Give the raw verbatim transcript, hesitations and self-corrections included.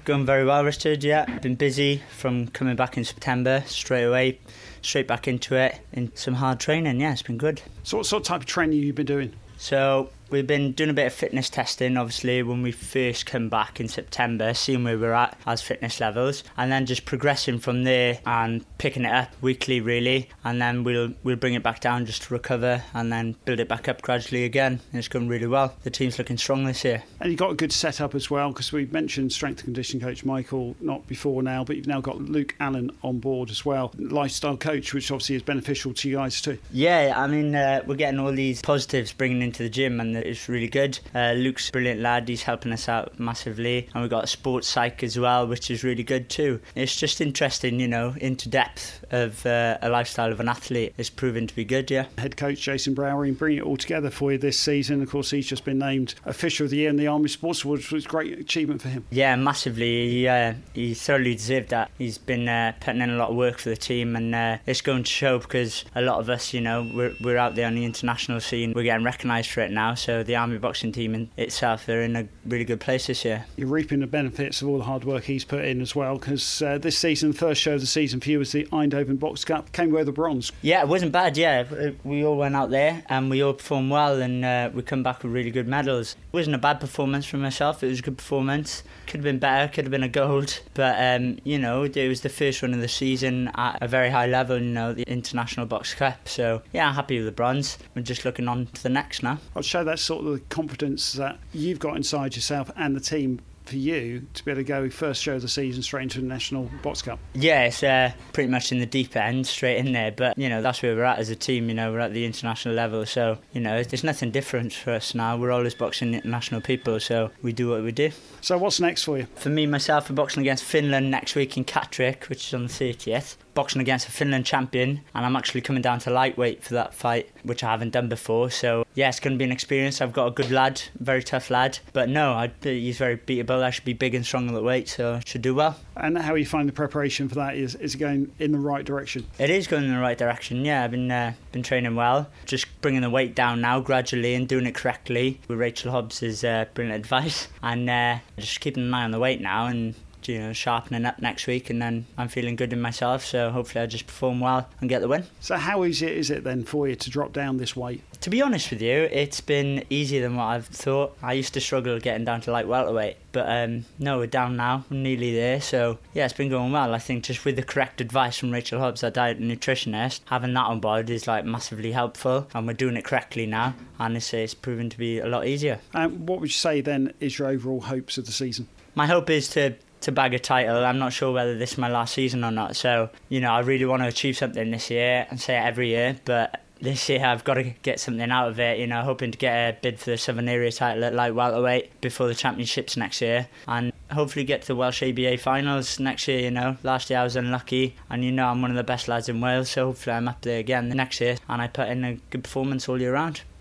Going very well, Richard, yeah. Been busy from coming back in September, straight away, straight back into it, in some hard training, yeah, it's been good. So what sort of type of training have you been doing? So we've been doing a bit of fitness testing, obviously, when we first come back in September, seeing where we're at as fitness levels, and then just progressing from there and picking it up weekly, really, and then we'll we'll bring it back down just to recover and then build it back up gradually again. And it's going really well. The team's looking strong this year. And you've got a good setup as well, because we mentioned strength and conditioning coach Michael not before now, but you've now got Luke Allen on board as well, lifestyle coach, which obviously is beneficial to you guys too. Yeah, I mean, uh, we're getting all these positives bringing into the gym, and it's really good. Uh, Luke's a brilliant lad, he's helping us out massively, and we've got a sports psych as well, which is really good too. It's just interesting, you know, into depth of uh, a lifestyle of an athlete. It's proven to be good, yeah. Head coach Jason Browery bringing it all together for you this season. Of course, he's just been named Official of the Year in the Army Sports Awards, which was a great achievement for him. Yeah, massively. He, uh, he thoroughly deserved that. He's been uh, putting in a lot of work for the team, and uh, it's going to show, because a lot of us, you know, we're, we're out there on the international scene. We're getting recognised for it now, so the Army boxing team in itself, they're in a really good place this year. You're reaping the benefits of all the hard work he's put in as well, because uh, this season, the first show of the season for you was the Eindhoven Box Cup, came away with the bronze. Yeah, it wasn't bad, yeah. We all went out there and we all performed well, and uh, we come back with really good medals. It wasn't a bad performance for myself, it was a good performance. Could have been better, could have been a gold, but um, you know, it was the first one of the season at a very high level, you know, the International Box Cup. So yeah, I'm happy with the bronze. We're just looking on to the next now. I'll show that sort of the confidence that you've got inside yourself and the team for you to be able to go first show of the season straight into the National Box Cup. Yeah, it's uh, pretty much in the deep end, straight in there, but you know, that's where we're at as a team. You know, we're at the international level, so you know, there's nothing different for us now. We're always boxing international people, so we do what we do. So what's next for you? For me, myself, I'm boxing against Finland next week in Catterick, which is on the thirtieth. Boxing against a Finland champion, and I'm actually coming down to lightweight for that fight, which I haven't done before. So yeah, it's going to be an experience. I've got a good lad, very tough lad, but no, I, he's very beatable. I should be big and strong at the weight, so I should do well. And how you find the preparation for that? Is is it going in the right direction? It is going in the right direction. Yeah, I've been uh, been training well, just bringing the weight down now gradually and doing it correctly with Rachel Hobbs' uh, brilliant advice, and uh, just keeping an eye on the weight now and, you know, sharpening up next week, and then I'm feeling good in myself, so hopefully I just perform well and get the win. So how easy is it then for you to drop down this weight? To be honest with you, it's been easier than what I've thought. I used to struggle getting down to light welterweight, but um, no, we're down now, we're nearly there, so yeah, it's been going well. I think just with the correct advice from Rachel Hobbs, our diet and nutritionist, having that on board is like massively helpful, and we're doing it correctly now, and it's, it's proven to be a lot easier. Um, what would you say then is your overall hopes of the season? My hope is to to bag a title. I'm not sure whether this is my last season or not, so you know, I really want to achieve something this year, and say it every year, but this year I've got to get something out of it, you know, hoping to get a bid for the Southern Area title at light welterweight before the championships next year, and hopefully get to the Welsh A B A finals next year. You know, last year I was unlucky, and you know, I'm one of the best lads in Wales, so hopefully I'm up there again the next year and I put in a good performance all year round.